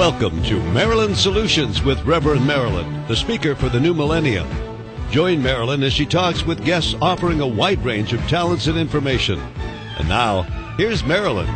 Welcome to Marilyn Solutions with Reverend Marilyn, the speaker for the new millennium. Join Marilyn as she talks with guests offering a wide range of talents and information. And now, here's Marilyn.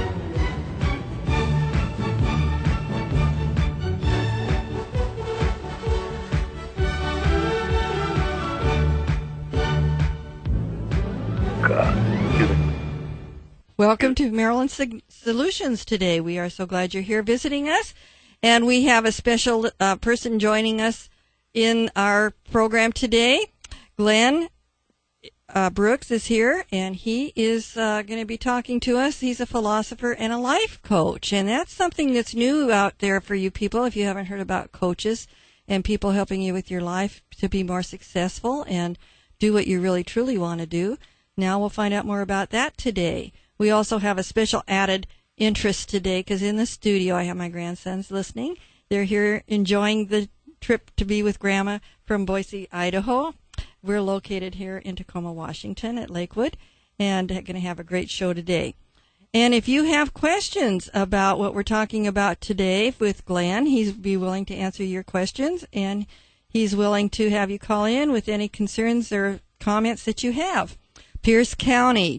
Welcome to Marilyn Solutions today. We are so glad you're here visiting us. And we have a special person joining us in our program today. Glenn Brooks is here, and he is going to be talking to us. He's a philosopher and a life coach, and that's something that's new out there for you people if you haven't heard about coaches and people helping you with your life to be more successful and do what you really truly want to do. Now we'll find out more about that today. We also have a special added interest today because in the studio I have my grandsons listening. They're here enjoying the trip to be with Grandma from Boise, Idaho. We're located here in Tacoma, Washington at Lakewood, and going to have a great show today. And if you have questions about what we're talking about today with Glenn, he'd be willing to answer your questions, and he's willing to have you call in with any concerns or comments that you have. Pierce County,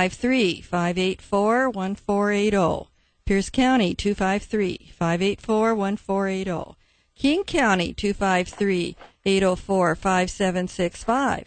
253-584-1480. Pierce County, 253-584-1480. King County, 253-804-5765.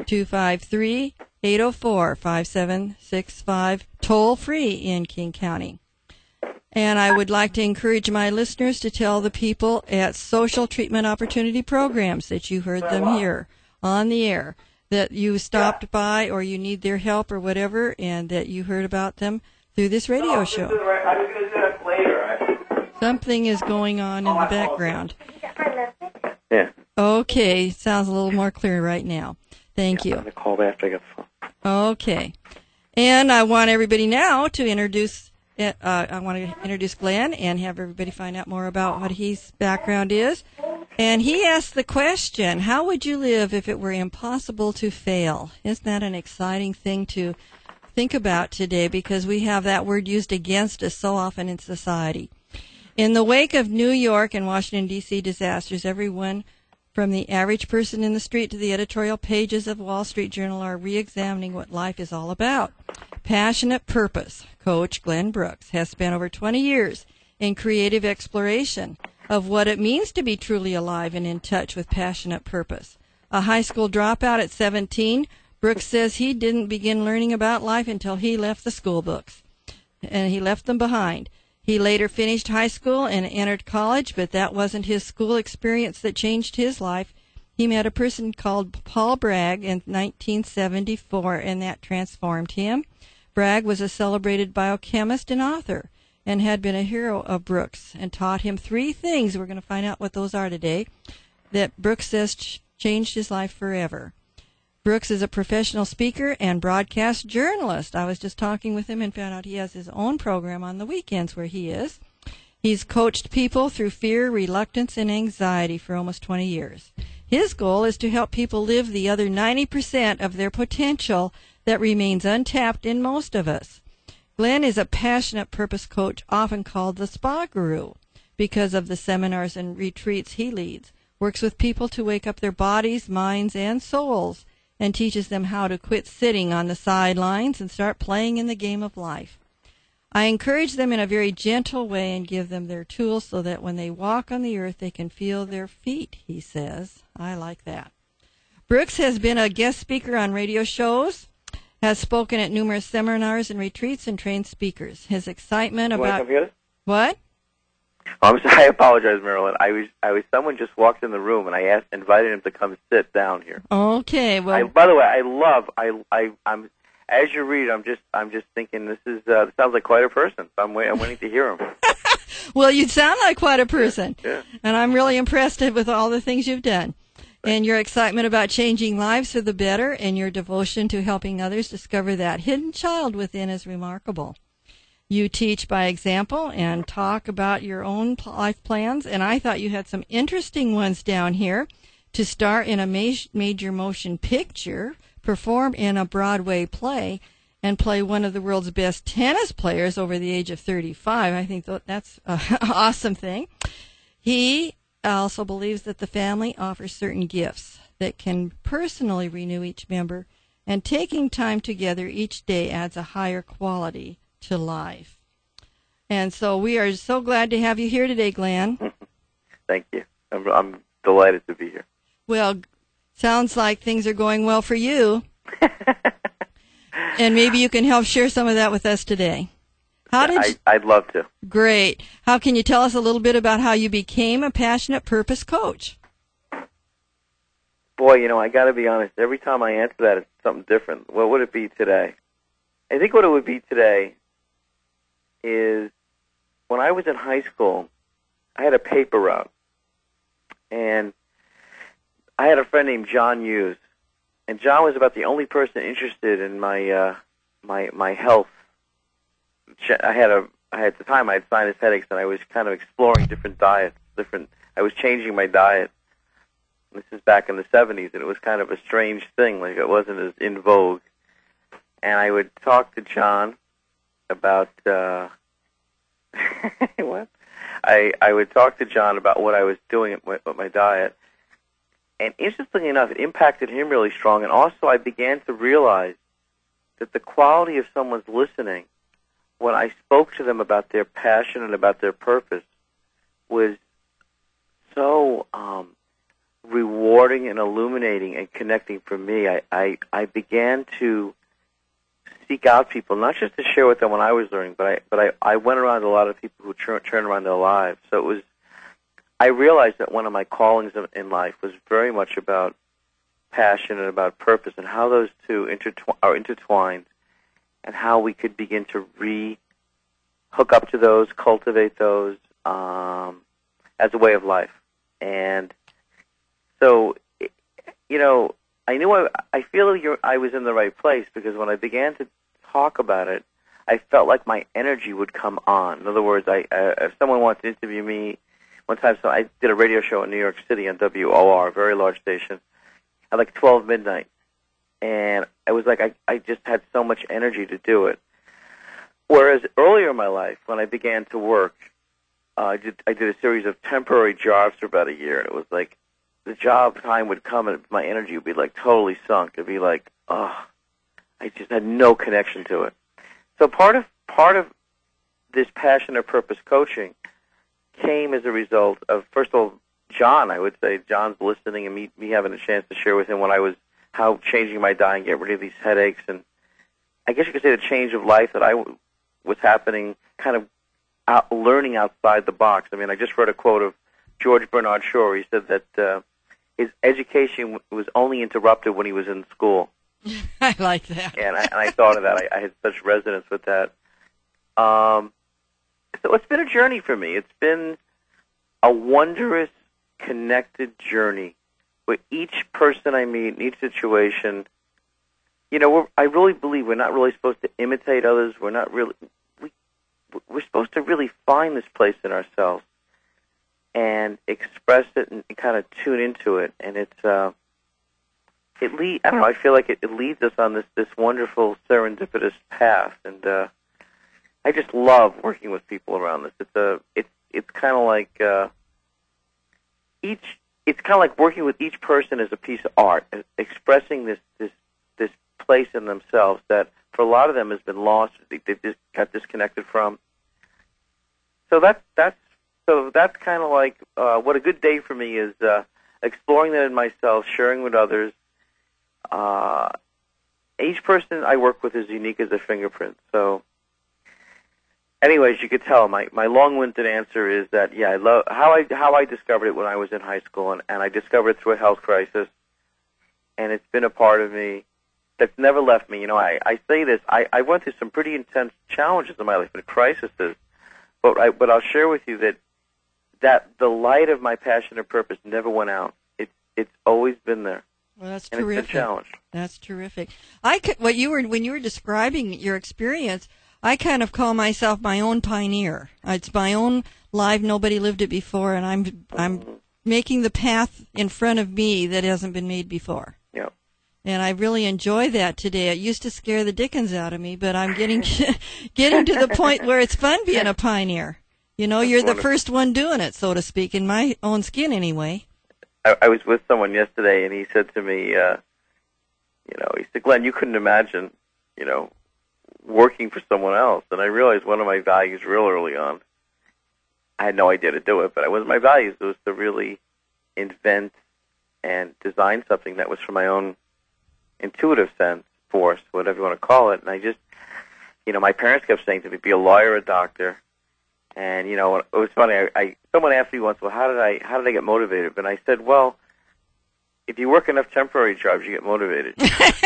253-804-5765. Toll free in King County. And I would like to encourage my listeners to tell the people at Social Treatment Opportunity Programs that you heard them here on the air, that you stopped by or you need their help or whatever, and that you heard about them through this radio show. I was going to do that later. Something is going on in the background. Yeah. Okay, sounds a little more clear right now. Thank you. I'm going to call after I get the phone. Okay. And I want everybody now to introduce Glenn and have everybody find out more about what his background is. And he asked the question, how would you live if it were impossible to fail? Isn't that an exciting thing to think about today, because we have that word used against us so often in society. In the wake of New York and Washington, D.C. disasters, everyone from the average person in the street to the editorial pages of Wall Street Journal are re-examining what life is all about. Passionate Purpose coach Glenn Brooks has spent over 20 years in creative exploration of what it means to be truly alive and in touch with passionate purpose. A high school dropout at 17, Brooks says he didn't begin learning about life until he left the school books, and he left them behind. He later finished high school and entered college, but that wasn't his school experience that changed his life. He met a person called Paul Bragg in 1974, and that transformed him. Bragg was a celebrated biochemist and author, and had been a hero of Brooks, and taught him three things, we're going to find out what those are today, that Brooks says changed his life forever. Brooks is a professional speaker and broadcast journalist. I was just talking with him and found out he has his own program on the weekends where he is. He's coached people through fear, reluctance, and anxiety for almost 20 years. His goal is to help people live the other 90% of their potential that remains untapped in most of us. Glenn is a passionate purpose coach, often called the Spa Guru, because of the seminars and retreats he leads, works with people to wake up their bodies, minds, and souls, and teaches them how to quit sitting on the sidelines and start playing in the game of life. I encourage them in a very gentle way and give them their tools so that when they walk on the earth, they can feel their feet, he says. I like that. Brooks has been a guest speaker on radio shows, has spoken at numerous seminars and retreats, and trained speakers. His excitement about... What? Oh, I apologize, Marilyn. I was. Someone just walked in the room, and I invited him to come sit down here. Okay. Well, by the way, I'm. As you read, I'm just thinking this sounds like quite a person. So I'm waiting to hear him. Well, you sound like quite a person, yeah. And I'm really impressed with all the things you've done. And your excitement about changing lives for the better, and your devotion to helping others discover that hidden child within is remarkable. You teach by example and talk about your own life plans, and I thought you had some interesting ones down here. To star in a major motion picture, perform in a Broadway play, and play one of the world's best tennis players over the age of 35. I think that's an awesome thing. He also believes that the family offers certain gifts that can personally renew each member, and taking time together each day adds a higher quality to life. And so we are so glad to have you here today, Glenn. Thank you. I'm delighted to be here. Well, sounds like things are going well for you. And maybe you can help share some of that with us today. I'd love to. Great. How can you tell us a little bit about how you became a passionate purpose coach? Boy, I got to be honest. Every time I answer that, it's something different. What would it be today? I think what it would be today is when I was in high school, I had a paper route. And I had a friend named John Hughes. And John was about the only person interested in my my health. At the time I had sinus headaches, and I was kind of exploring different diets. I was changing my diet. This is back in the 70s, and it was kind of a strange thing. Like, it wasn't as in vogue. And I would talk to John about what? I would talk to John about what I was doing with my diet. And interestingly enough, it impacted him really strong. And also I began to realize that the quality of someone's listening when I spoke to them about their passion and about their purpose was so rewarding and illuminating and connecting for me. I began to seek out people, not just to share with them what I was learning, but I went around a lot of people who turned around their lives. So I realized that one of my callings in life was very much about passion and about purpose, and how those two are intertwined, and how we could begin to hook up to those, cultivate those as a way of life. And so, I knew I feel I was in the right place, because when I began to talk about it, I felt like my energy would come on. In other words, if someone wanted to interview me, one time, so I did a radio show in New York City on WOR, a very large station, at like 12 midnight. And it was like I just had so much energy to do it. Whereas earlier in my life, when I began to work, I did a series of temporary jobs for about a year, and it was like the job time would come and my energy would be like totally sunk. It'd be like, I just had no connection to it. So part of this passion or purpose coaching came as a result of, first of all, John. I would say John's listening, and me having a chance to share with him how changing my diet and get rid of these headaches, and I guess you could say the change of life that was happening, kind of learning outside the box. I mean, I just read a quote of George Bernard Shaw. He said that his education was only interrupted when he was in school. I like that. And I thought of that. I had such resonance with that. So it's been a journey for me. It's been a wondrous, connected journey where each person I meet, in each situation, I really believe we're not really supposed to imitate others. We're supposed to really find this place in ourselves and express it and kind of tune into it. And I feel like it leads us on this wonderful serendipitous path. And I just love working with people around this. It's kind of like it's kind of like working with each person as a piece of art, expressing this place in themselves that for a lot of them has been lost. They've just got disconnected from. So that's kind of like what a good day for me is, exploring that in myself, sharing with others. Each person I work with is unique as a fingerprint. So, anyways, you could tell my long-winded answer is that I love how I discovered it when I was in high school, and I discovered it through a health crisis, and it's been a part of me that's never left me. I say this, I went through some pretty intense challenges in my life, and crises, but I'll share with you that the light of my passion and purpose never went out. It's always been there. Well, that's and terrific. It's been challenged. That's terrific. When you were describing your experience, I kind of call myself my own pioneer. It's my own life. Nobody lived it before, and I'm making the path in front of me that hasn't been made before. Yeah. And I really enjoy that today. It used to scare the dickens out of me, but I'm getting getting to the point where it's fun being a pioneer. You know, you're the first one doing it, so to speak, in my own skin anyway. I was with someone yesterday, and he said to me, he said, Glenn, you couldn't imagine, working for someone else. And I realized one of my values real early on, I had no idea to do it, but it was my values. It was to really invent and design something that was for my own intuitive sense, force, whatever you want to call it. And I just, my parents kept saying to me, be a lawyer, a doctor. And, it was funny. Someone asked me once, well, how did I get motivated? And I said, well, if you work enough temporary jobs, you get motivated.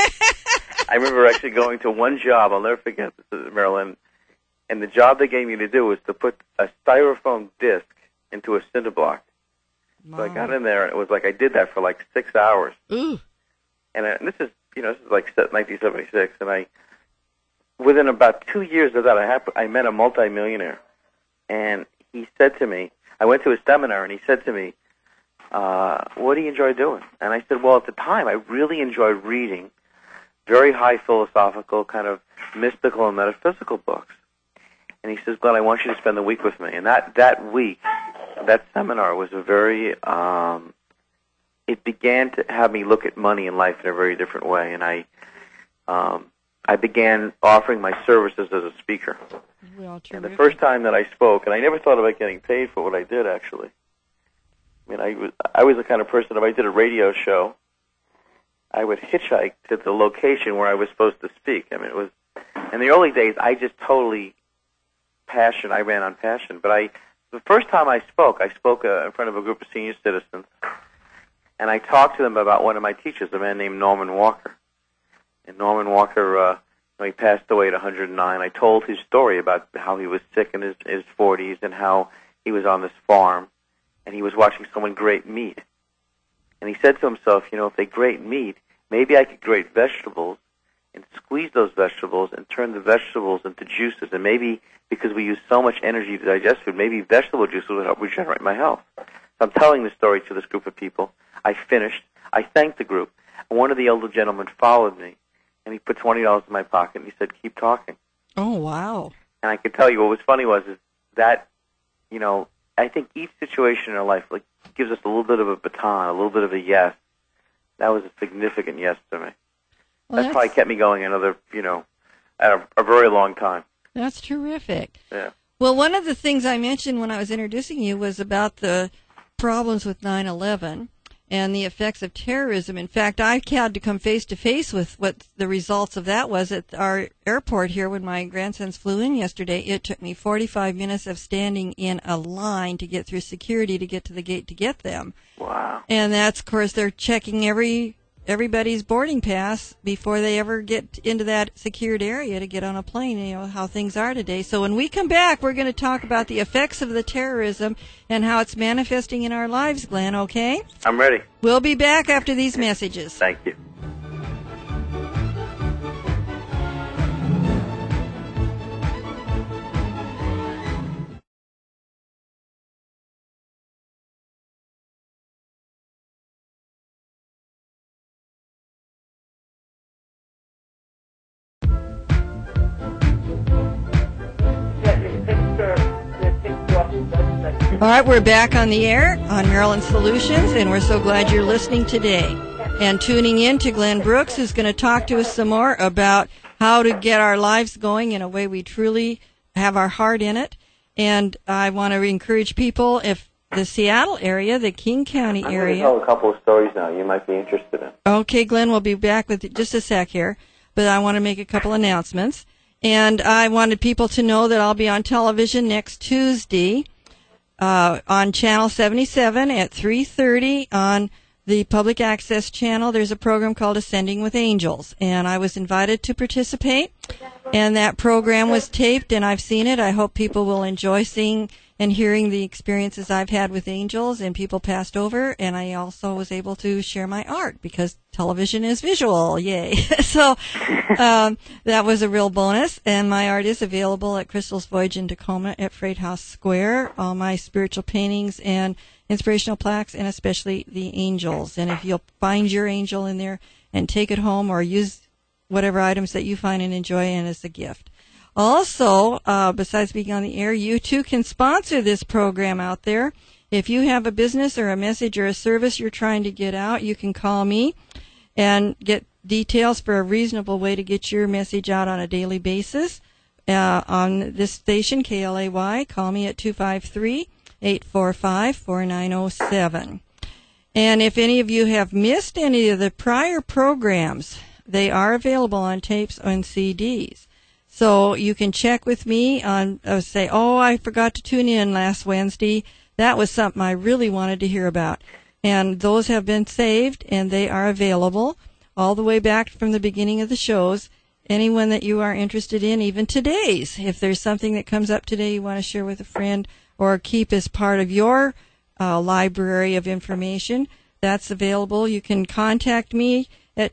I remember actually going to one job, I'll never forget this, in Maryland, and the job they gave me to do was to put a styrofoam disc into a cinder block. Wow. So I got in there, and it was like I did that for like 6 hours. Ooh. And this is like 1976, and within about 2 years of that, I met a multimillionaire, and he said to me, I went to his seminar, and he said to me, what do you enjoy doing? And I said, well, at the time, I really enjoyed reading very high philosophical, kind of mystical and metaphysical books. And he says, Glenn, I want you to spend the week with me. And that week, that seminar was a very, it began to have me look at money and life in a very different way. And I began offering my services as a speaker. Well, and the first time that I spoke, and I never thought about getting paid for what I did, actually. I mean, I was the kind of person, if I did a radio show, I would hitchhike to the location where I was supposed to speak. I mean, it was, in the early days, I just totally I ran on passion. But the first time I spoke in front of a group of senior citizens, and I talked to them about one of my teachers, a man named Norman Walker. And Norman Walker, he passed away at 109. I told his story about how he was sick in his 40s and how he was on this farm, and he was watching someone grate meat. And he said to himself, if they grate meat, maybe I could grate vegetables and squeeze those vegetables and turn the vegetables into juices. And maybe because we use so much energy to digest food, maybe vegetable juices would help regenerate my health. So I'm telling the story to this group of people. I finished. I thanked the group. And one of the elder gentlemen followed me, and he put $20 in my pocket, and he said, keep talking. Oh, wow. And I could tell you what was funny is that, I think each situation in our life gives us a little bit of a baton, a little bit of a yes. That was a significant yes to me. Well, that's probably kept me going another, at a very long time. That's terrific. Yeah. Well, one of the things I mentioned when I was introducing you was about the problems with 9/11 and the effects of terrorism. In fact, I had to come face to face with what the results of that was at our airport here when my grandsons flew in yesterday. It took me 45 minutes of standing in a line to get through security to get to the gate to get them. Wow. And that's, of course, they're checking everybody's boarding pass before they ever get into that secured area to get on a plane, how things are today. So when we come back, we're going to talk about the effects of the terrorism and how it's manifesting in our lives, Glenn, okay? I'm ready. We'll be back after these messages. Thank you. All right, we're back on the air on Maryland Solutions, and we're so glad you're listening today and tuning in to Glenn Brooks, who's going to talk to us some more about how to get our lives going in a way we truly have our heart in it. And I want to encourage people, if the Seattle area, the King County area. I'm going to tell a couple of stories now you might be interested in. Okay, Glenn, we'll be back with just a sec here, but I want to make a couple announcements. And I wanted people to know that I'll be on television next Tuesday on Channel 77 at 3:30 on the public access channel. There's a program called Ascending with Angels, and I was invited to participate, and that program was taped, and I've seen it. I hope people will enjoy seeing and hearing the experiences I've had with angels and people passed over, and I also was able to share my art because television is visual, yay. So that was a real bonus, and my art is available at Crystal's Voyage in Tacoma at Freight House Square, all my spiritual paintings and inspirational plaques, and especially the angels. And if you'll find your angel in there and take it home or use whatever items that you find and enjoy and as a gift. Also, besides being on the air, you too can sponsor this program out there. If you have a business or a message or a service you're trying to get out, you can call me and get details for a reasonable way to get your message out on a daily basis. On this station, KLAY, call me at 253-845-4907. And if any of you have missed any of the prior programs, they are available on tapes and CDs. So you can check with me on, say, I forgot to tune in last Wednesday. That was something I really wanted to hear about. And those have been saved, and they are available all the way back from the beginning of the shows. Anyone that you are interested in, even today's, if there's something that comes up today you want to share with a friend or keep as part of your library of information, that's available. You can contact me at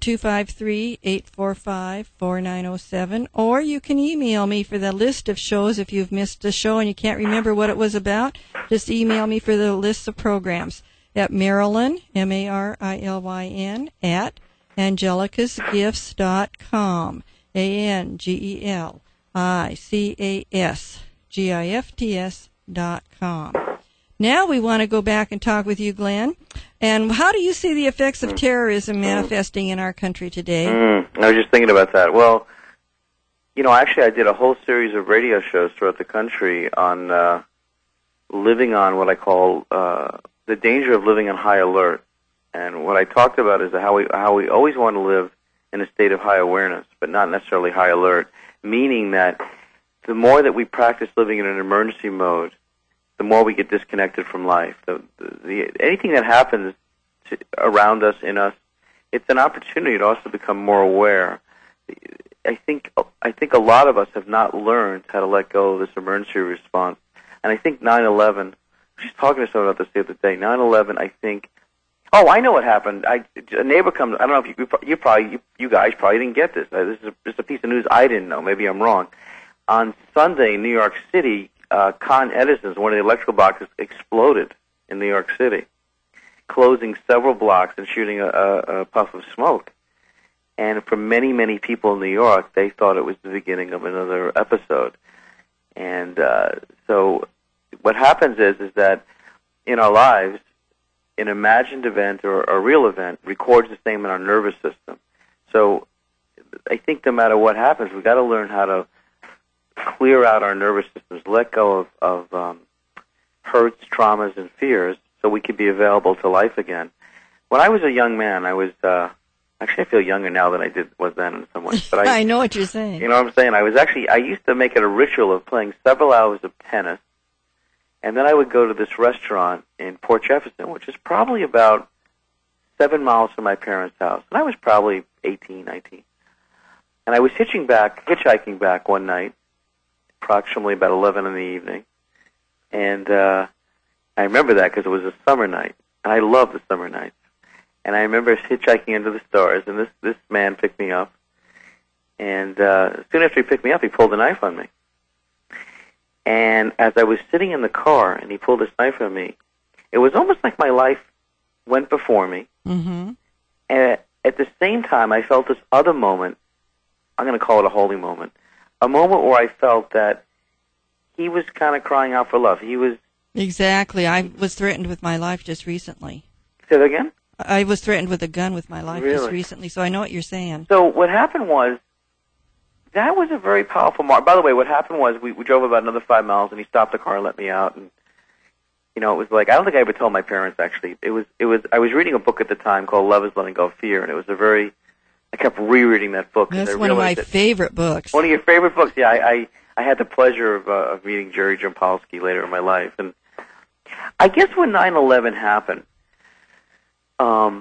253-845-4907, or you can email me for the list of shows. If you've missed a show and you can't remember what it was about, just email me for the list of programs at Marilyn, Marilyn, at angelicasgifts.com, ANGELICASGIFTS.com. Now we want to go back and talk with you, Glenn. And how do you see the effects of terrorism manifesting in our country today? I was just thinking about that. Well, actually I did a whole series of radio shows throughout the country on living on what I call the danger of living on high alert. And what I talked about is how we always want to live in a state of high awareness, but not necessarily high alert, meaning that the more that we practice living in an emergency mode, the more we get disconnected from life. Anything that happens around us, in us, it's an opportunity to also become more aware. I think a lot of us have not learned how to let go of this emergency response. And I think 9/11, I was just talking to someone about this the other day, 9/11, I think, I know what happened. A neighbor comes, I don't know if you guys probably didn't get this. This is a piece of news I didn't know. Maybe I'm wrong. On Sunday in New York City, Con Edison's, one of the electrical boxes, exploded in New York City, closing several blocks and shooting a puff of smoke. And for many, many people in New York, they thought it was the beginning of another episode. And so what happens is that in our lives, an imagined event or a real event records the same in our nervous system. So I think no matter what happens, we've got to learn how to clear out our nervous systems, let go of hurts, traumas, and fears so we can be available to life again. When I was a young man, I was, actually I feel younger now than I was then in some ways. But I know what you're saying. You know what I'm saying? I used to make it a ritual of playing several hours of tennis, and then I would go to this restaurant in Port Jefferson, which is probably about 7 miles from my parents' house. And I was probably 18, 19. And I was hitchhiking back one night, approximately about 11 in the evening. And I remember that because it was a summer night. And I love the summer nights. And I remember hitchhiking into the stores, and this man picked me up. And soon after he picked me up, he pulled a knife on me. And as I was sitting in the car and he pulled this knife on me, it was almost like my life went before me. Mm-hmm. And at the same time, I felt this other moment. I'm going to call it a holy moment. A moment where I felt that he was kind of crying out for love. He was... Exactly. I was threatened with my life just recently. Say that again? I was threatened with a gun with my life Really? just recently, so I know what you're saying. So what happened was, that was a very powerful mark. By the way, what happened was we drove about another 5 miles, and he stopped the car and let me out. And it was like, I don't think I ever told my parents, actually. I was reading a book at the time called Love is Letting Go of Fear, and it was I kept rereading that book. That's one of my favorite books. One of your favorite books? Yeah, I had the pleasure of meeting Jerry Jampolsky later in my life. And I guess when 9/11 happened, I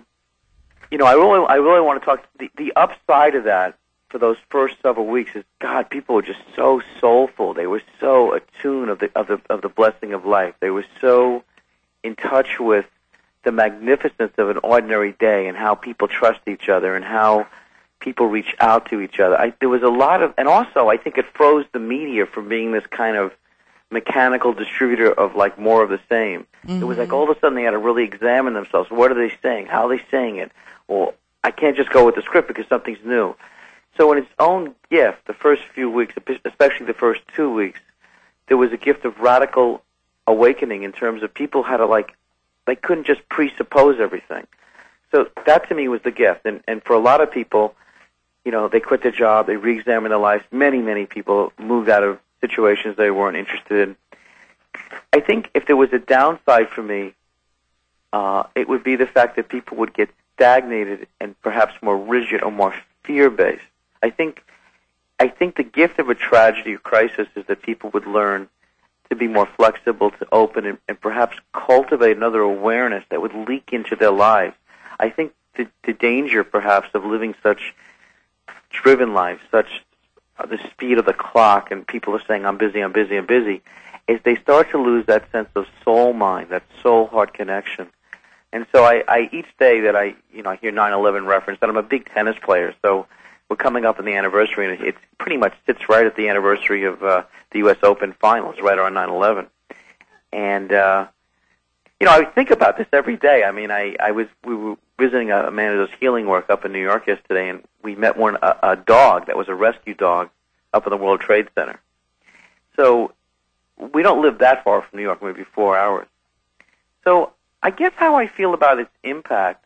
really want to talk, the upside of that for those first several weeks is, God, people were just so soulful. They were so attuned of the blessing of life. They were so in touch with the magnificence of an ordinary day and how people trust each other and how people reach out to each other. There was a lot of, and also I think it froze the media from being this kind of mechanical distributor of like more of the same. It was like all of a sudden they had to really examine themselves. What are they saying? How are they saying it? Well, I can't just go with the script because something's new. So in its own gift, the first few weeks, especially the first 2 weeks, there was a gift of radical awakening in terms of people had to they couldn't just presuppose everything. So that to me was the gift. And for a lot of people, they quit their job, they re-examined their lives. Many, many people moved out of situations they weren't interested in. I think if there was a downside for me, it would be the fact that people would get stagnated and perhaps more rigid or more fear-based. I think the gift of a tragedy or crisis is that people would learn to be more flexible, to open, and perhaps cultivate another awareness that would leak into their lives. I think the danger, perhaps, of living such driven lives, such the speed of the clock, and people are saying, I'm busy, I'm busy, I'm busy, is they start to lose that sense of soul mind, that soul-heart connection. And so I each day that I hear 9/11 referenced, and I'm a big tennis player, so we're coming up on the anniversary, and it pretty much sits right at the anniversary of the U.S. Open finals, right around 9/11. And I think about this every day. I mean, we were visiting a man who does healing work up in New York yesterday, and we met a dog that was a rescue dog up in the World Trade Center. So we don't live that far from New York, maybe 4 hours. So I guess how I feel about its impact,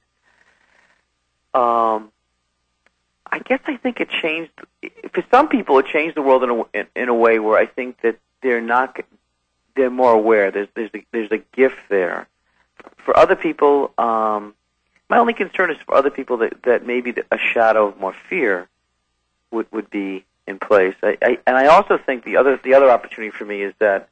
I guess I think it changed. For some people, it changed the world in a way where I think that they're more aware. There's a gift there. For other people, my only concern is for other people that maybe a shadow of more fear would be in place. And I also think the other opportunity for me is that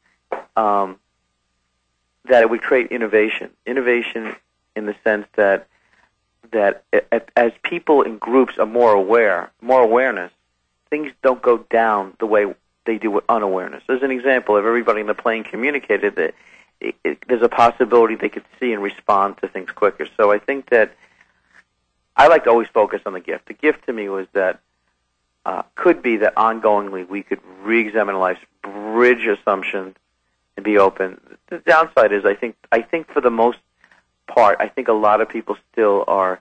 it would create innovation in the sense that as people in groups are more awareness, things don't go down the way they do with unawareness. As an example, if everybody in the plane communicated that there's a possibility they could see and respond to things quicker. So I think that I like to always focus on the gift. The gift to me was that could be that ongoingly we could re-examine life, bridge assumptions, and be open. The downside is I think for the most part, I think a lot of people still are.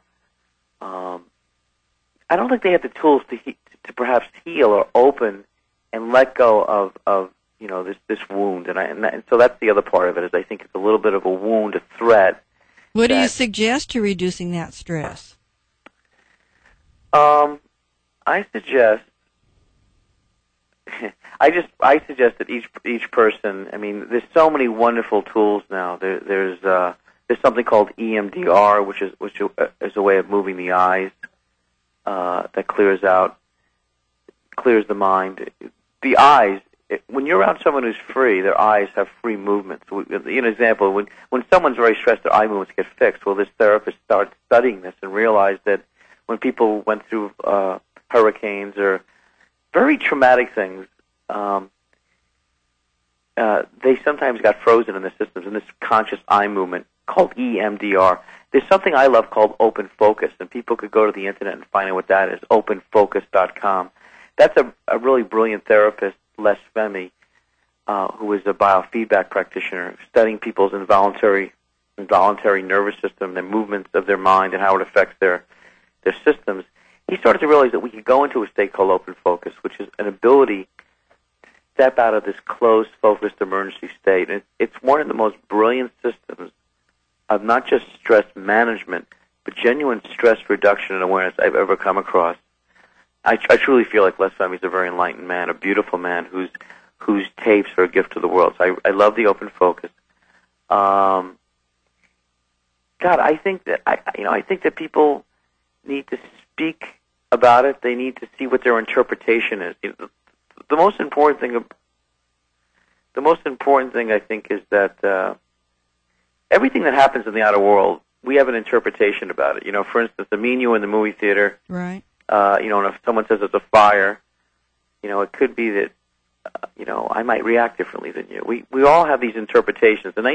I don't think they have the tools to perhaps heal or open and let go of this wound, and so that's the other part of it. Is I think it's a little bit of a wound, a threat. What do you suggest to reducing that stress? I suggest. I suggest that each person. I mean, there's so many wonderful tools now. There's something called EMDR, which is a way of moving the eyes that clears the mind. The eyes. When you're around someone who's free, their eyes have free movement. So, an example: when someone's very stressed, their eye movements get fixed. Well, this therapist started studying this and realized that when people went through hurricanes or very traumatic things, they sometimes got frozen in the systems. And this conscious eye movement called EMDR. There's something I love called Open Focus, and people could go to the internet and find out what that is. OpenFocus.com. That's a really brilliant therapist, Les Femi, who is a biofeedback practitioner, studying people's involuntary nervous system, the movements of their mind, and how it affects their systems. He started to realize that we could go into a state called open focus, which is an ability to step out of this closed, focused emergency state. And it's one of the most brilliant systems of not just stress management, but genuine stress reduction and awareness I've ever come across. I truly feel like Les Femi is a very enlightened man, a beautiful man whose tapes are a gift to the world. So I love the open focus. God, I think that people need to speak about it. They need to see what their interpretation is. The most important thing I think is that everything that happens in the outer world, we have an interpretation about it. For instance, me and you in the movie theater. Right. And if someone says it's a fire, it could be that, I might react differently than you. We all have these interpretations. About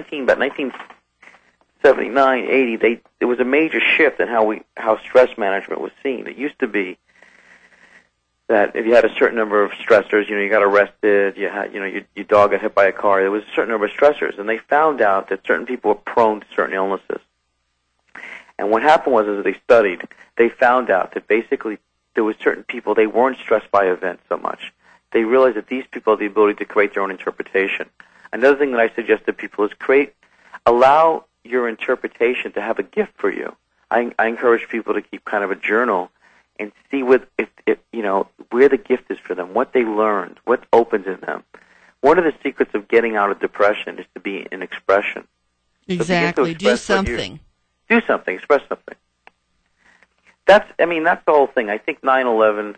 1979, 80, there was a major shift in how stress management was seen. It used to be that if you had a certain number of stressors, you got arrested, you had, your dog got hit by a car, there was a certain number of stressors, and they found out that certain people were prone to certain illnesses. And what happened was, as they studied, they found out that basically there were certain people, they weren't stressed by events so much. They realized that these people have the ability to create their own interpretation. Another thing that I suggest to people is allow your interpretation to have a gift for you. I encourage people to keep kind of a journal and see where the gift is for them, what they learned, what opens in them. One of the secrets of getting out of depression is to be in expression. Exactly. Do something. Do something. Express something. That's the whole thing. I think 9/11.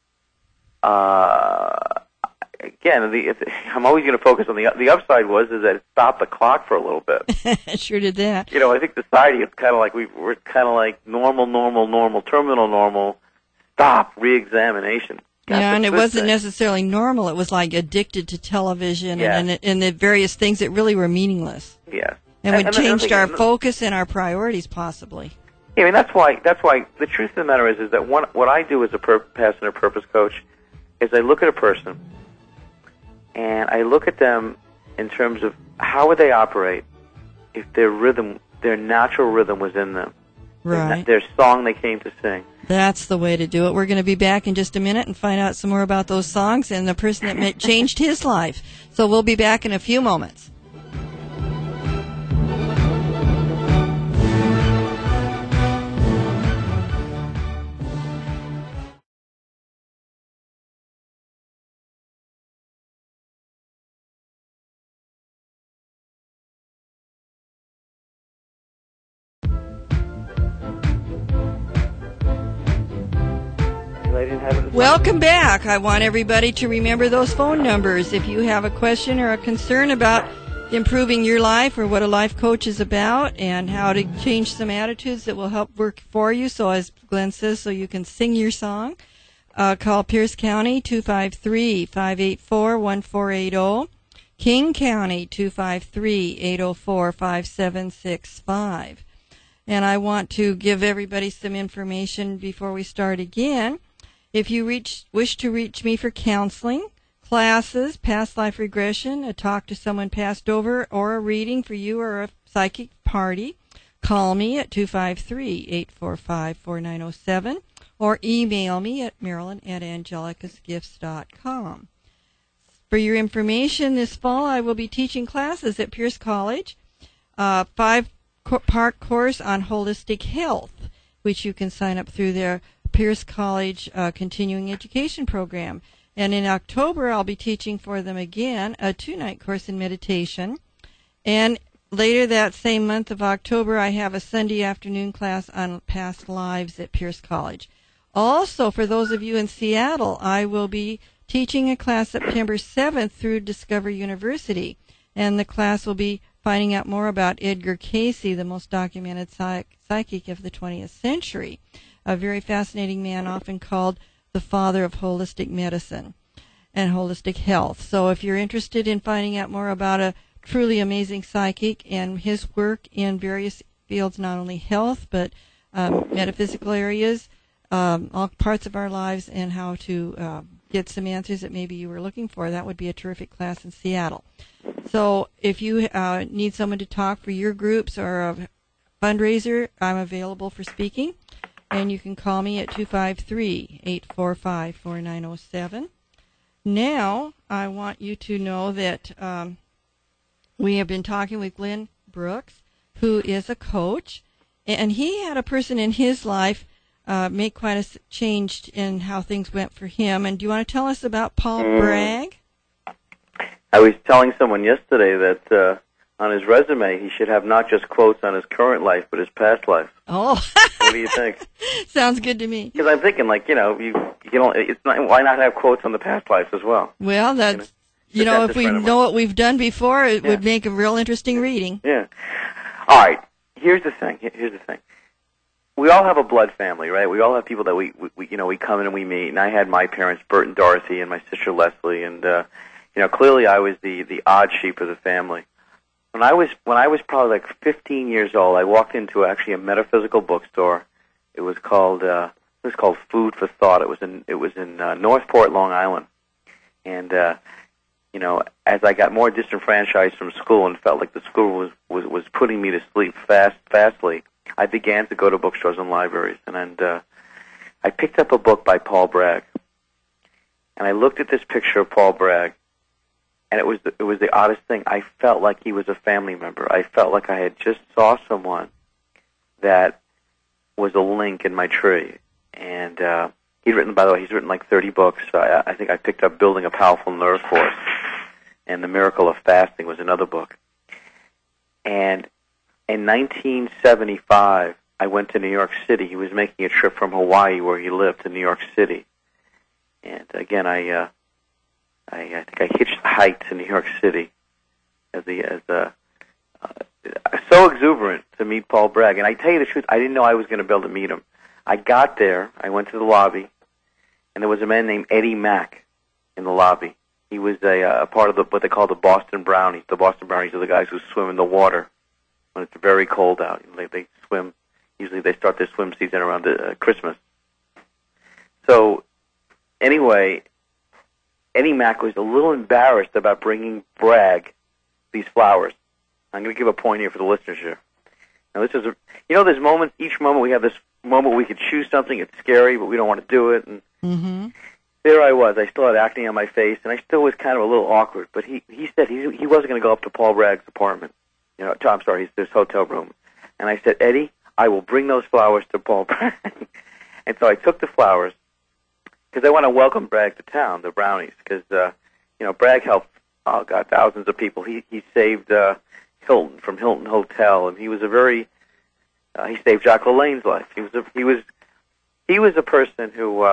Again, I'm always going to focus on the upside is that it stopped the clock for a little bit. It sure did that. I think society is kind of like we're kind of like normal, terminal normal. Stop, re-examination. And it wasn't necessarily normal. It was like addicted to television and the various things that really were meaningless. Yeah. And changed our focus and our priorities, possibly. Yeah, that's why the truth of the matter is that what I do as a passion or purpose coach is I look at a person and I look at them in terms of how would they operate if their natural rhythm was in them. Right. Their song they came to sing. That's the way to do it. We're going to be back in just a minute and find out some more about those songs and the person that changed his life. So we'll be back in a few moments. Welcome back. I want everybody to remember those phone numbers. If you have a question or a concern about improving your life or what a life coach is about and how to change some attitudes that will help work for you, so as Glenn says, so you can sing your song, call Pierce County 253-584-1480, King County 253-804-5765. And I want to give everybody some information before we start again. If you wish to reach me for counseling, classes, past life regression, a talk to someone passed over, or a reading for you or a psychic party, call me at 253-845-4907 or email me at marilyn@angelicasgifts.com. For your information, this fall I will be teaching classes at Pierce College, 5-part course on holistic health, which you can sign up through their Pierce College continuing education program. And in October, I'll be teaching for them again a 2-night course in meditation. And later that same month of October, I have a Sunday afternoon class on past lives at Pierce College. Also, for those of you in Seattle, I will be teaching a class September 7th through Discover University. And the class will be finding out more about Edgar Cayce, the most documented psychic of the 20th century. A very fascinating man, often called the father of holistic medicine and holistic health. So if you're interested in finding out more about a truly amazing psychic and his work in various fields, not only health, but metaphysical areas, all parts of our lives, and how to get some answers that maybe you were looking for, that would be a terrific class in Seattle. So if you need someone to talk for your groups or a fundraiser, I'm available for speaking. And you can call me at 253-845-4907. Now, I want you to know that we have been talking with Glenn Brooks, who is a coach, and he had a person in his life make quite a change in how things went for him. And do you want to tell us about Paul Bragg? I was telling someone yesterday that on his resume, he should have not just quotes on his current life, but his past life. Oh. What do you think? Sounds good to me. Because I'm thinking, it's not, why not have quotes on the past life as well? Well, that's, if we know what we've done before, it would make a real interesting reading. Yeah. All right. Here's the thing. We all have a blood family, right? We all have people that we come in and we meet. And I had my parents, Bert and Dorothy, and my sister Leslie, and clearly I was the odd sheep of the family. When I was probably like 15 years old, I walked into actually a metaphysical bookstore. It was called The was called Food for Thought. It was in Northport, Long Island, and as I got more disenfranchised from school and felt like the school was putting me to sleep fastly, I began to go to bookstores and libraries, and I picked up a book by Paul Bragg, and I looked at this picture of Paul Bragg, and it was the oddest thing. I felt like he was a family member. I felt like I had just saw someone that was a link in my tree. And he's written like 30 books. I think I picked up Building a Powerful Nerve Force, and The Miracle of Fasting was another book. And in 1975, I went to New York City. He was making a trip from Hawaii, where he lived, to New York City. And again, I think I hitched a hike to New York City so exuberant to meet Paul Bragg. And I tell you the truth, I didn't know I was going to be able to meet him. I got there, I went to the lobby, and there was a man named Eddie Mack in the lobby. He was a part of what they call the Boston Brownies. The Boston Brownies are the guys who swim in the water when it's very cold out. They swim. Usually they start their swim season around Christmas. So anyway, Eddie Mack was a little embarrassed about bringing Bragg these flowers. I'm going to give a point here for the listeners here. Now, this is there's moments, each moment we have this moment we could choose something, it's scary, but we don't want to do it. And there I was. I still had acne on my face, and I still was kind of a little awkward. But he said he wasn't going to go up to Paul Bragg's apartment. I'm sorry, his hotel room. And I said, Eddie, I will bring those flowers to Paul Bragg. And so I took the flowers, because I want to welcome Bragg to town, the Brownies, because, Bragg helped, thousands of people. He saved Hilton from Hilton Hotel, and he was he saved Jacques LaLanne's life. He was a person who,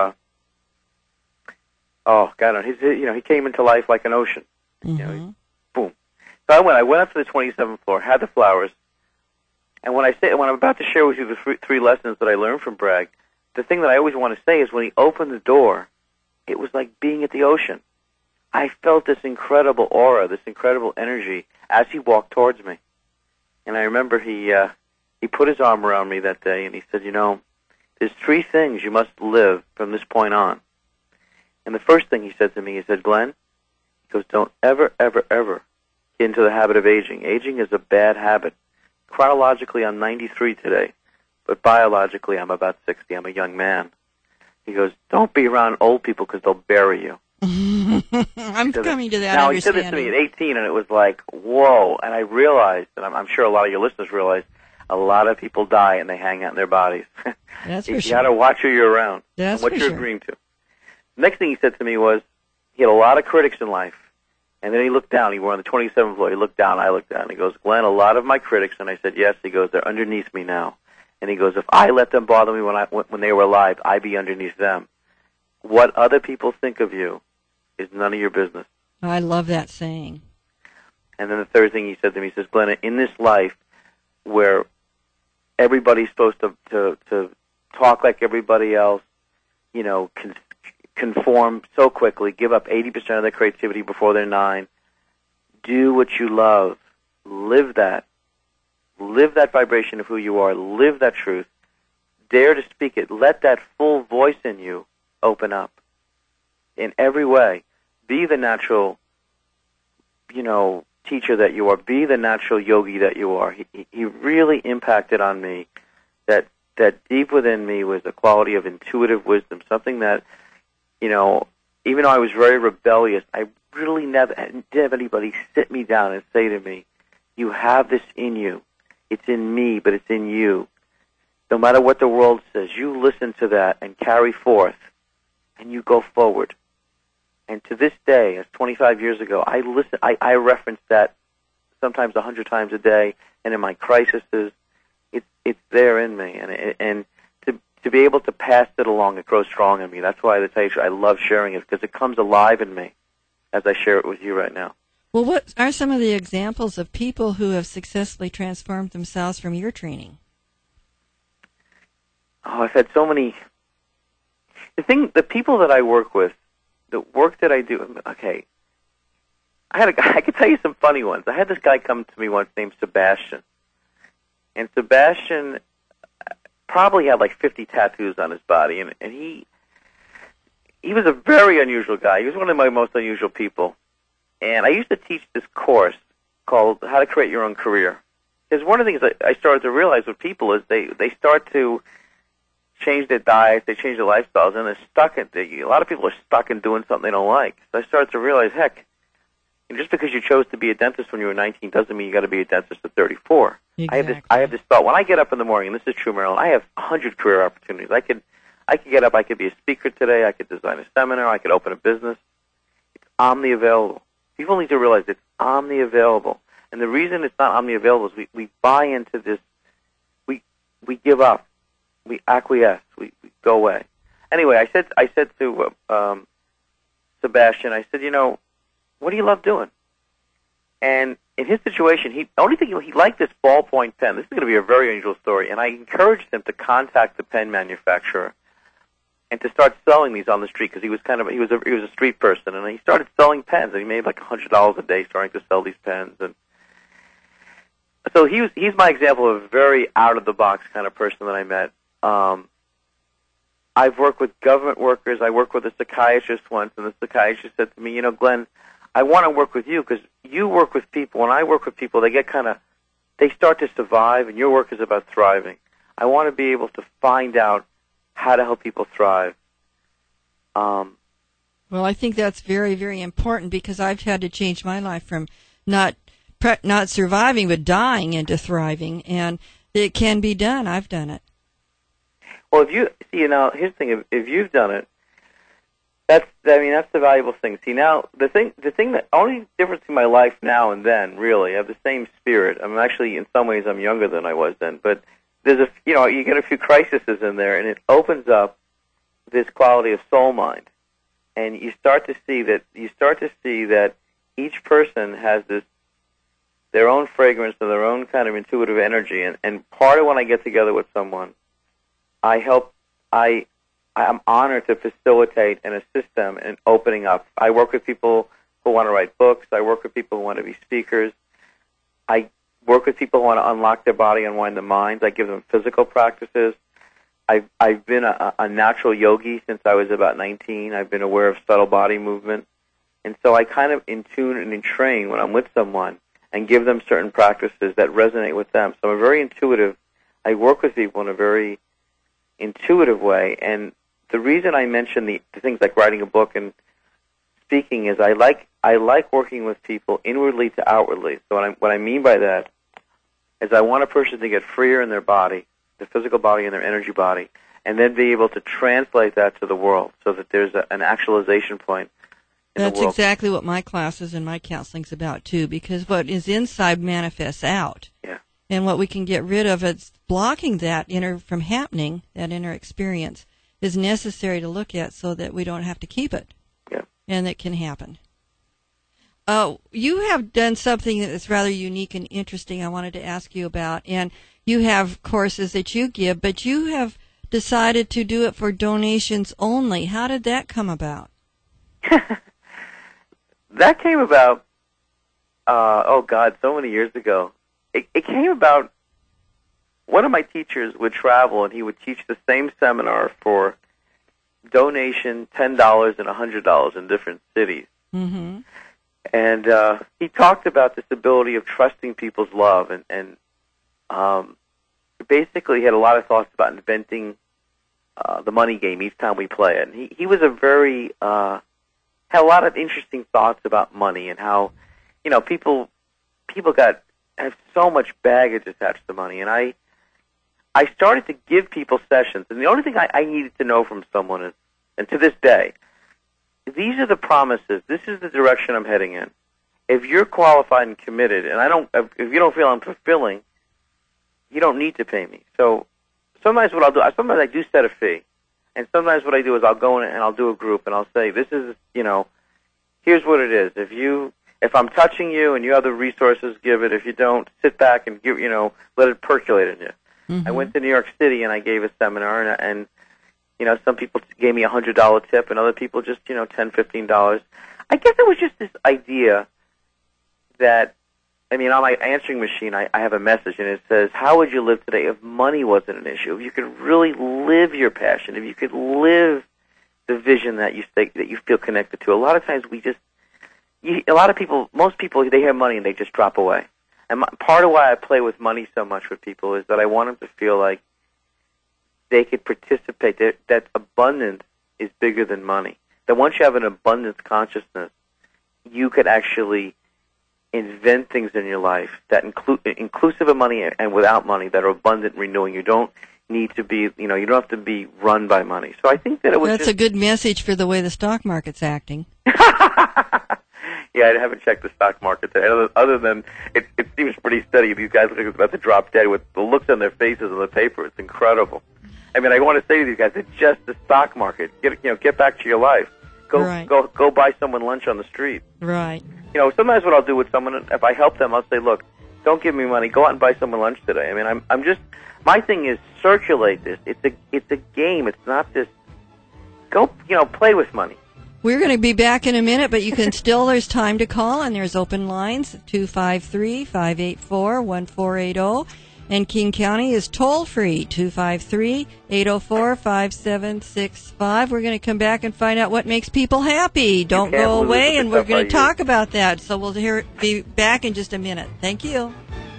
he came into life like an ocean. Boom. So I went up to the 27th floor, had the flowers, and when I'm about to share with you the three lessons that I learned from Bragg, the thing that I always want to say is when he opened the door, it was like being at the ocean. I felt this incredible aura, this incredible energy as he walked towards me. And I remember he put his arm around me that day, and he said, there's three things you must live from this point on. And the first thing he said to me, he said, Glenn, he goes, don't ever, ever, ever get into the habit of aging. Aging is a bad habit. Chronologically, I'm 93 today, but biologically, I'm about 60. I'm a young man. He goes, don't be around old people because they'll bury you. I'm coming to that now, understanding. he said this to me at 18, and it was like, whoa. And I realized, and I'm sure a lot of your listeners realize, a lot of people die and they hang out in their bodies. That's for you sure. got to watch who you're around That's and what for you're sure. agreeing to. Next thing he said to me was, he had a lot of critics in life. And then he looked down. He were on the 27th floor. He looked down. I looked down. And he goes, Glenn, a lot of my critics. And I said, yes. He goes, they're underneath me now. And he goes, if I let them bother me when they were alive, I'd be underneath them. What other people think of you is none of your business. I love that saying. And then the third thing he said to me, he says, Glenn, in this life where everybody's supposed to talk like everybody else, conform so quickly, give up 80% of their creativity before they're 9, do what you love. Live that. Live that vibration of who you are. Live that truth. Dare to speak it. Let that full voice in you open up. In every way, be the natural, teacher that you are. Be the natural yogi that you are. He really impacted on me. That deep within me was a quality of intuitive wisdom, something that, even though I was very rebellious, I really never didn't have anybody sit me down and say to me, you have this in you. It's in me, but it's in you. No matter what the world says, you listen to that and carry forth, and you go forward. And to this day, as 25 years ago, I reference that sometimes 100 times a day, and in my crises, it's there in me. And to be able to pass it along, it grows strong in me. That's why I love sharing it, because it comes alive in me as I share it with you right now. Well, what are some of the examples of people who have successfully transformed themselves from your training? Oh, I've had so many. The people that I work with, the work that I do, okay, I could tell you some funny ones. I had this guy come to me once named Sebastian. And Sebastian, probably had like 50 tattoos on his body, and he was a very unusual guy. He was one of my most unusual people. And I used to teach this course called How to Create Your Own Career. Because one of the things that I started to realize with people is they start to change their diets, they change their lifestyles, and they're stuck in, a lot of people are stuck in doing something they don't like. So I started to realize, heck, just because you chose to be a dentist when you were 19 doesn't mean you got to be a dentist at 34. Exactly. I have this thought. When I get up in the morning, and this is true, Marilyn, I have 100 career opportunities. I could get up, I could be a speaker today, I could design a seminar, I could open a business. It's omni-available. People need to realize it's omni-available. And the reason it's not omni-available is we buy into this, we give up, we acquiesce, we go away. Anyway, I said to Sebastian, I said, what do you love doing? And in his situation, the only thing he liked this ballpoint pen. This is going to be a very unusual story, and I encouraged him to contact the pen manufacturer and to start selling these on the street because he was a street person, and he started selling pens, and he made like $100 a day starting to sell these pens. And so he's my example of a very out of the box kind of person that I met. I've worked with government workers. I worked with a psychiatrist once, and the psychiatrist said to me, Glenn, I want to work with you because you work with people. When I work with people, they start to survive, and your work is about thriving. I want to be able to find out how to help people thrive. Well, I think that's very, very important because I've had to change my life from not surviving but dying into thriving, and it can be done. I've done it. Well, if you see, here's the thing: if you've done it, that's the valuable thing. See, now the thing that only difference in my life now and then, really, I have the same spirit. I'm actually, in some ways, I'm younger than I was then, but there's you get a few crises in there, and it opens up this quality of soul mind, and you start to see that each person has their own fragrance and their own kind of intuitive energy, and part of when I get together with someone, I'm honored to facilitate and assist them in opening up. I work with people who want to write books. I work with people who want to be speakers. I work with people who want to unlock their body, unwind their minds. I give them physical practices. I've been a natural yogi since I was about 19. I've been aware of subtle body movement. And so I kind of in tune and in train when I'm with someone and give them certain practices that resonate with them. So I'm very intuitive. I work with people in a very intuitive way. And the reason I mention the things like writing a book and speaking is I like working with people inwardly to outwardly. So what I mean by that is I want a person to get freer in their body, the physical body and their energy body, and then be able to translate that to the world so that there's an actualization point in the world. That's exactly what my classes and my counseling's about, too, because what is inside manifests out. Yeah. And what we can get rid of, it's blocking that from happening, that inner experience, is necessary to look at so that we don't have to keep it. Yeah. And it can happen. You have done something that's rather unique and interesting I wanted to ask you about. And you have courses that you give, but you have decided to do it for donations only. How did that come about? That came about, so many years ago. It came about, one of my teachers would travel and he would teach the same seminar for donation, $10 and $100 in different cities. Mm-hmm. And he talked about this ability of trusting people's love, and basically he had a lot of thoughts about inventing the money game each time we play it. And he was had a lot of interesting thoughts about money and how, people have so much baggage attached to money. And I started to give people sessions, and the only thing I needed to know from someone is, and to this day, these are the promises. This is the direction I'm heading in. If you're qualified and committed, and if you don't feel I'm fulfilling, you don't need to pay me. So sometimes what I'll do, sometimes I do set a fee, and sometimes what I do is I'll go in and I'll do a group and I'll say, this is, here's what it is. If I'm touching you and you have the resources, give it. If you don't, sit back and let it percolate in you. Mm-hmm. I went to New York City and I gave a seminar, and some people gave me $100 tip, and other people just, $10, $15. I guess it was just this idea that I mean, on my answering machine, I have a message, and it says, how would you live today if money wasn't an issue? If you could really live your passion, if you could live the vision that you feel connected to. A lot of times most people, they have money and they just drop away. And part of why I play with money so much with people is that I want them to feel like they could participate, that abundance is bigger than money. That once you have an abundance consciousness, you could actually invent things in your life that inclusive of money and without money, that are abundant and renewing. You don't need to be, you don't have to be run by money. So I think that it was That's a good message for the way the stock market's acting. Yeah, I haven't checked the stock market today. Other than it seems pretty steady. These guys look like it's about to drop dead with the looks on their faces on the paper. It's incredible. I mean, I want to say to these guys, it's just the stock market. Get back to your life. Go buy someone lunch on the street. Right. Sometimes what I'll do with someone, if I help them, I'll say, look, don't give me money. Go out and buy someone lunch today. I mean, I'm just, my thing is circulate this. It's a game. It's not this. Go, play with money. We're going to be back in a minute, but you can still, there's time to call, and there's open lines, 253-584-1480. And King County is toll-free, 253-804-5765. We're going to come back and find out what makes people happy. Don't go away, and we're going to talk about that. So we'll be back in just a minute. Thank you.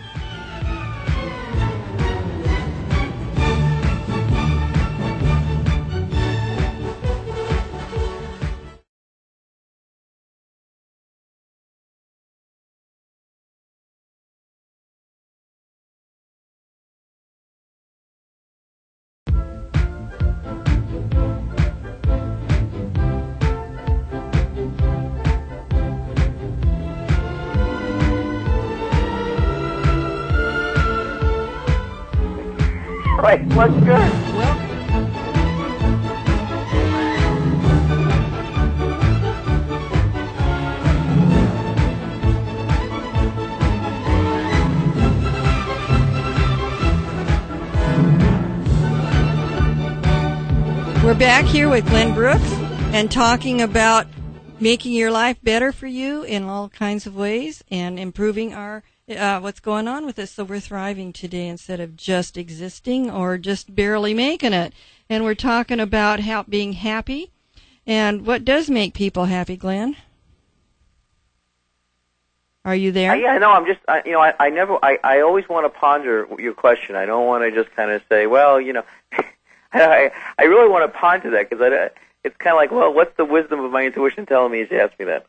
Right, what's good? We're back here with Glenn Brooks and talking about making your life better for you in all kinds of ways and improving our what's going on with us so we're thriving today instead of just existing or just barely making it. And we're talking about being happy and what does make people happy, Glenn? Are you there? Yeah, no, I'm just, I always want to ponder your question. I don't want to just kind of say, well, I really want to ponder that because it's kind of like, well, what's the wisdom of my intuition telling me as you ask me that?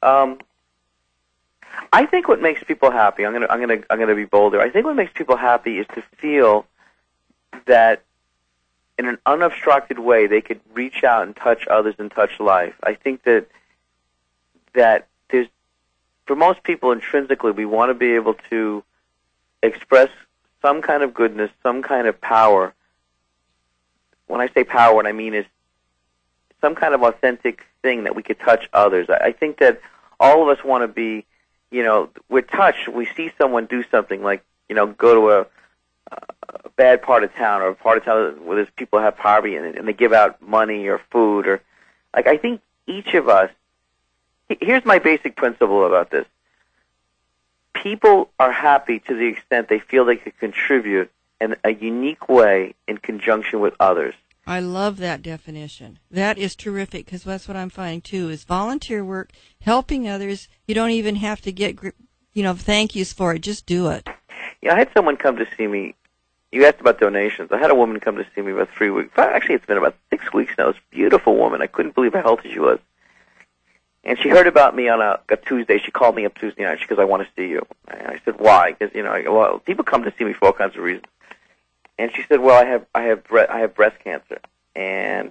I think what makes people happy, I'm gonna be bolder. I think what makes people happy is to feel that in an unobstructed way they could reach out and touch others and touch life. I think that there's, for most people intrinsically, we want to be able to express some kind of goodness, some kind of power. When I say power, what I mean is some kind of authentic thing that we could touch others. I think that all of us want to be, we're touched. We see someone do something like, go to a bad part of town or a part of town where there's people have poverty and they give out money or food or, like, I think each of us, here's my basic principle about this. People are happy to the extent they feel they could contribute in a unique way in conjunction with others. I love that definition. That is terrific because that's what I'm finding too is volunteer work, helping others. You don't even have to get, thank yous for it. Just do it. I had someone come to see me. You asked about donations. I had a woman come to see me about 3 weeks. Actually, it's been about 6 weeks now. This beautiful woman. I couldn't believe how healthy she was. And she heard about me on a Tuesday. She called me up Tuesday night. She goes, I want to see you. And I said, why? Because, well, people come to see me for all kinds of reasons. And she said, well, I have breast cancer, and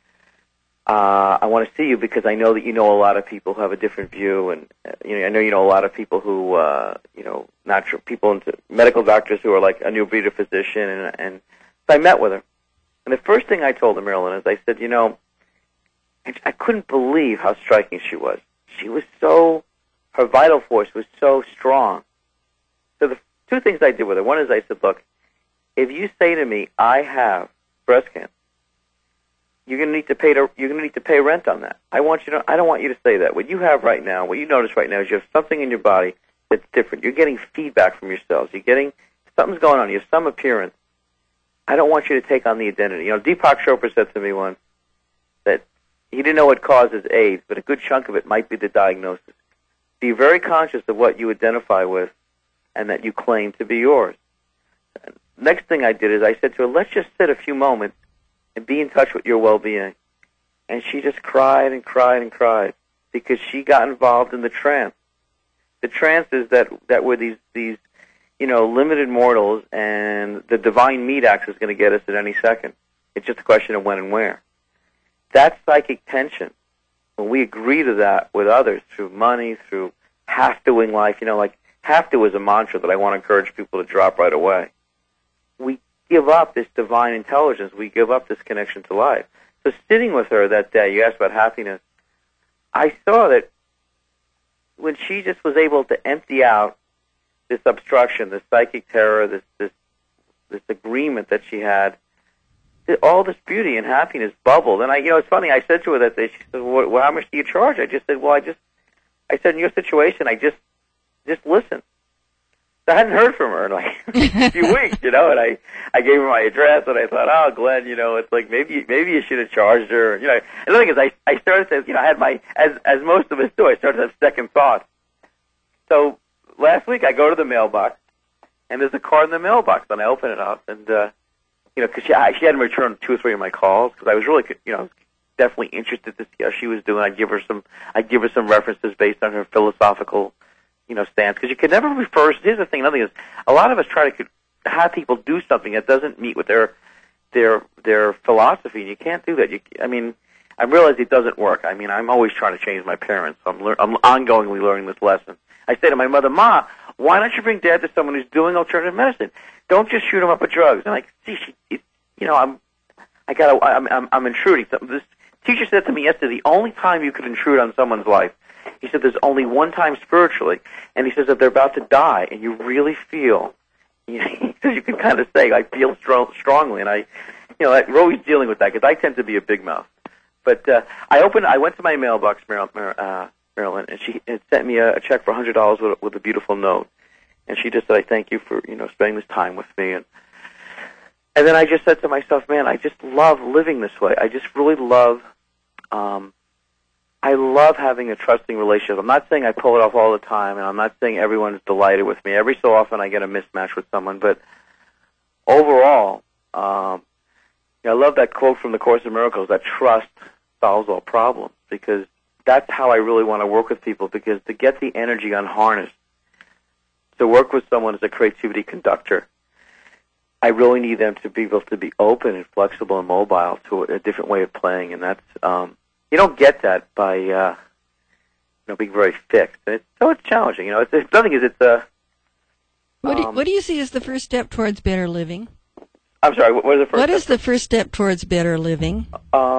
I want to see you because I know that you know a lot of people who have a different view, and I know you know a lot of people who, natural people into medical doctors who are like a new breed of physician, and so I met with her. And the first thing I told her, Marilyn, is I said, I couldn't believe how striking she was. She was her vital force was so strong. So the two things I did with her, one is I said, look, if you say to me, I have breast cancer, you're going to need to pay rent on that. I don't want you to say that. What you have right now, what you notice right now is you have something in your body that's different. You're getting feedback from yourselves. You're getting, something's going on. You have some appearance. I don't want you to take on the identity. You know, Deepak Chopra said to me once that he didn't know what causes AIDS, but a good chunk of it might be the diagnosis. Be very conscious of what you identify with and that you claim to be yours. Next thing I did is I said to her, let's just sit a few moments and be in touch with your well-being. And she just cried and cried and cried because she got involved in the trance. The trance is that we're these limited mortals, and the divine meat axe is going to get us at any second. It's just a question of when and where. That psychic tension, when we agree to that with others through money, through have-doing life, like have-to is a mantra that I want to encourage people to drop right away. We give up this divine intelligence. We give up this connection to life. So sitting with her that day, you asked about happiness, I saw that when she just was able to empty out this obstruction, this psychic terror, this agreement that she had, all this beauty and happiness bubbled. And it's funny. I said to her that day. She said, "Well, how much do you charge?" I just said, "Well, I said in your situation, I just listen." So I hadn't heard from her in like a few weeks, And I gave her my address, and I thought, "Oh, Glenn, it's like maybe you should have charged her." And the thing is, I started to, I had my as most of us do. I started to have second thoughts. So last week I go to the mailbox, and there's a card in the mailbox, and I open it up, and because she hadn't returned 2 or 3 of my calls, because I was really, definitely interested to see how she was doing. I'd give her some references based on her philosophical, stance, because you could never refer. Here's the thing. Another thing is, a lot of us try to have people do something that doesn't meet with their philosophy, and you can't do that. I realize it doesn't work. I'm always trying to change my parents. So I'm ongoingly learning this lesson. I say to my mother, "Ma, why don't you bring Dad to someone who's doing alternative medicine? Don't just shoot him up with drugs." And I'm intruding. This teacher said to me yesterday, the only time you could intrude on someone's life, he said, there's only one time spiritually, and he says that they're about to die, and you really feel, he says you can kind of say, I feel strongly, and we're always dealing with that, because I tend to be a big mouth. But I went to my mailbox, Marilyn, and she had sent me a check for $100 with a beautiful note, and she just said, I thank you for, spending this time with me, and then I just said to myself, man, I just love living this way. I just really love, I love having a trusting relationship. I'm not saying I pull it off all the time, and I'm not saying everyone's delighted with me. Every so often I get a mismatch with someone, but overall, I love that quote from the Course in Miracles, that trust solves all problems, because that's how I really want to work with people, because to get the energy unharnessed, to work with someone as a creativity conductor, I really need them to be able to be open and flexible and mobile to a different way of playing, and that's you don't get that by being very fixed. So it's challenging. Nothing is it's What do you see as the first step towards better living? I'm sorry. What is the first? What is the first step towards better living?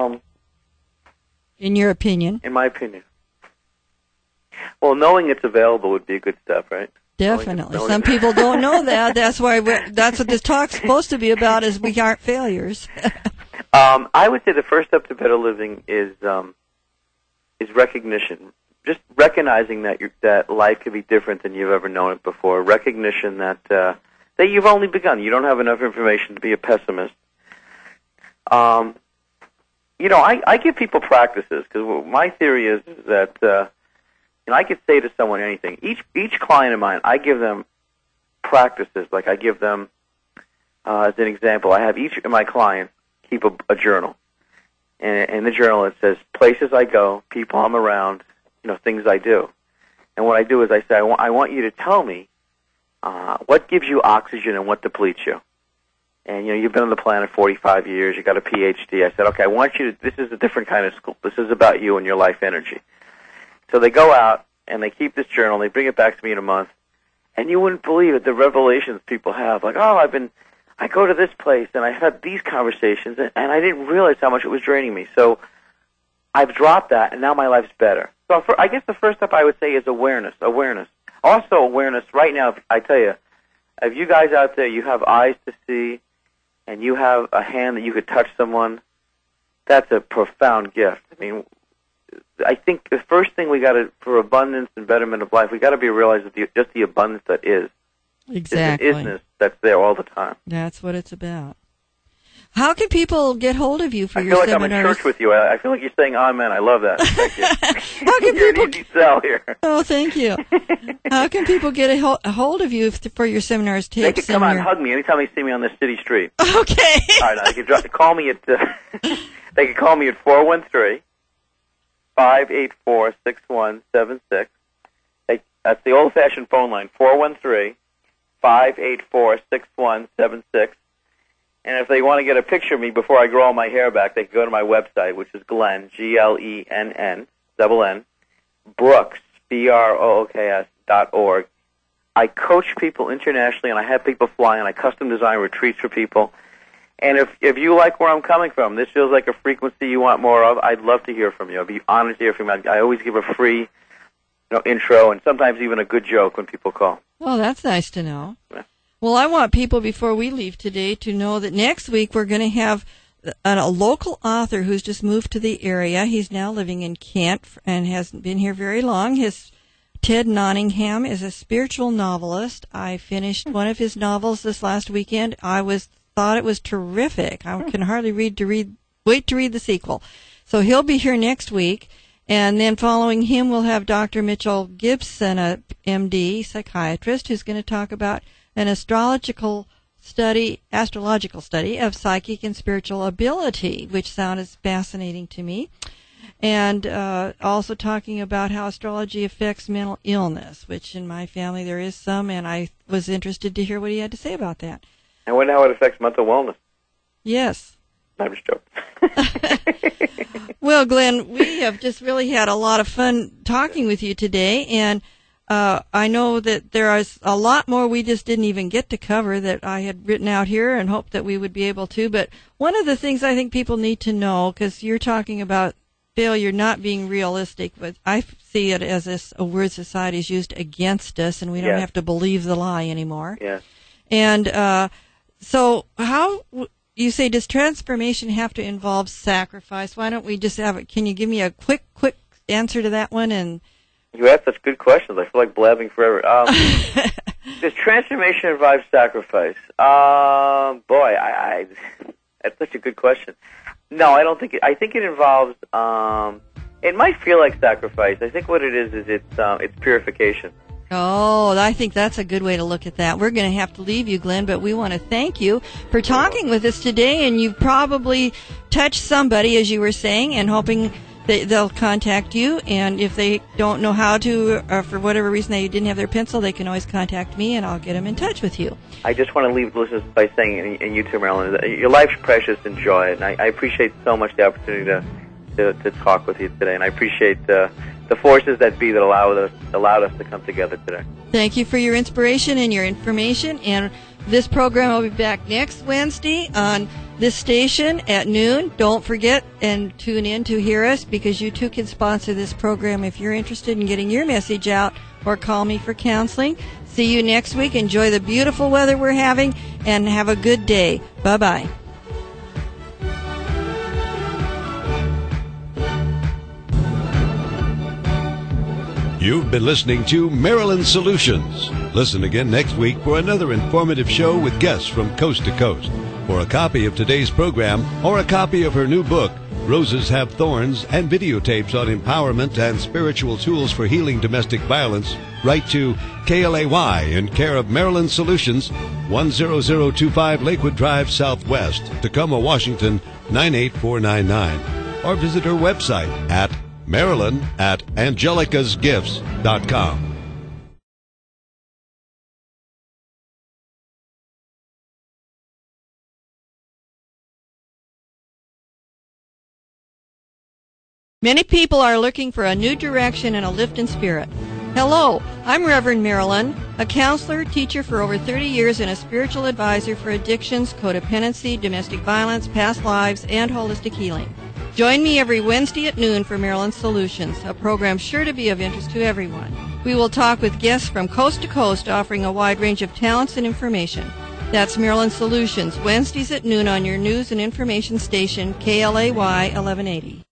In your opinion? In my opinion, well, knowing it's available would be a good step, right? Definitely. Some people don't know that. That's why that's what this talk's supposed to be about, is we aren't failures. I would say the first step to better living is recognition. Just recognizing that life can be different than you've ever known it before. Recognition that you've only begun. You don't have enough information to be a pessimist. I give people practices, because my theory is that I could say to someone anything. Each client of mine, I give them practices. Like I give them, as an example, I have each of my clients keep a journal. And in the journal it says places I go, people I'm around, things I do. And what I do is I say, I want you to tell me what gives you oxygen and what depletes you. And, you've been on the planet 45 years, you got a PhD. I said, okay, I want you to, this is a different kind of school. This is about you and your life energy. So they go out and they keep this journal, and they bring it back to me in a month, and you wouldn't believe it, the revelations people have. Like, I go to this place and I had these conversations, and I didn't realize how much it was draining me. So I've dropped that, and now my life's better. So I guess the first step I would say is awareness. Also awareness right now, I tell you, if you guys out there, you have eyes to see, and you have a hand that you could touch someone, that's a profound gift. I think the first thing we got to, for abundance and betterment of life, we got to realize that just the abundance that is. Exactly. It's an isness that's there all the time. That's what it's about. How can people get hold of you for your seminars? I feel like I'm in church with you. I feel like you're saying amen. I love that. Thank you. How can you're people... an easy sell here. Oh, thank you. How can people get a hold of you for your seminars? They can come out and hug me anytime they see me on the city street. Okay. All right, now they can call me at they can call me at 413-584-6176. That's the old-fashioned phone line, 413-584-6176. And if they want to get a picture of me before I grow all my hair back, they can go to my website, which is Glenn, Glenn, Brooks, BROOKS.org. I coach people internationally, and I have people fly, and I custom design retreats for people. And if you like where I'm coming from, this feels like a frequency you want more of, I'd love to hear from you. I'd be honored to hear from you. I always give a free intro, and sometimes even a good joke when people call. Well, that's nice to know. Yeah. Well, I want people, before we leave today, to know that next week we're going to have a local author who's just moved to the area. He's now living in Kent and hasn't been here very long. Ted Nottingham is a spiritual novelist. I finished one of his novels this last weekend. Thought it was terrific. I can hardly wait to read the sequel. So he'll be here next week. And then following him, we'll have Dr. Mitchell Gibson, a MD, psychiatrist, who's going to talk about an astrological study of psychic and spiritual ability, which sounds fascinating to me. And also talking about how astrology affects mental illness, which in my family there is some, and I was interested to hear what he had to say about that. I wonder how it affects mental wellness. Yes. I'm just joking. Well, Glenn, we have just really had a lot of fun talking with you today, and I know that there is a lot more we just didn't even get to cover that I had written out here and hoped that we would be able to. But one of the things I think people need to know, because you're talking about failure not being realistic, but I see it as a word society is used against us, and we don't have to believe the lie anymore. Yes. And so how... You say, does transformation have to involve sacrifice? Why don't we just have it? Can you give me a quick answer to that one? And you ask such good questions. I feel like blabbing forever. Does transformation involve sacrifice? Boy, that's such a good question. No, I don't think it. I think it involves. It might feel like sacrifice. I think what it is it's purification. Oh, I think that's a good way to look at that. We're going to have to leave you, Glenn, but we want to thank you for talking with us today, and you've probably touched somebody, as you were saying, and hoping that they'll contact you, and if they don't know how to, or for whatever reason they didn't have their pencil, they can always contact me, and I'll get them in touch with you. I just want to leave listeners by saying, and you too, Marilyn, that your life's precious, enjoy it, and I appreciate so much the opportunity to talk with you today, and I appreciate the forces that be that allowed us to come together today. Thank you for your inspiration and your information. And this program will be back next Wednesday on this station at noon. Don't forget and tune in to hear us, because you too can sponsor this program if you're interested in getting your message out, or call me for counseling. See you next week. Enjoy the beautiful weather we're having, and have a good day. Bye-bye. You've been listening to Maryland Solutions. Listen again next week for another informative show with guests from coast to coast. For a copy of today's program or a copy of her new book, Roses Have Thorns, and videotapes on empowerment and spiritual tools for healing domestic violence, write to KLAY in care of Maryland Solutions, 10025 Lakewood Drive Southwest, Tacoma, Washington, 98499. Or visit her website at Marilyn@angelicasgifts.com. Many people are looking for a new direction and a lift in spirit. Hello, I'm Reverend Marilyn, a counselor, teacher for over 30 years, and a spiritual advisor for addictions, codependency, domestic violence, past lives, and holistic healing. Join me every Wednesday at noon for Maryland Solutions, a program sure to be of interest to everyone. We will talk with guests from coast to coast, offering a wide range of talents and information. That's Maryland Solutions, Wednesdays at noon on your news and information station, KLAY 1180.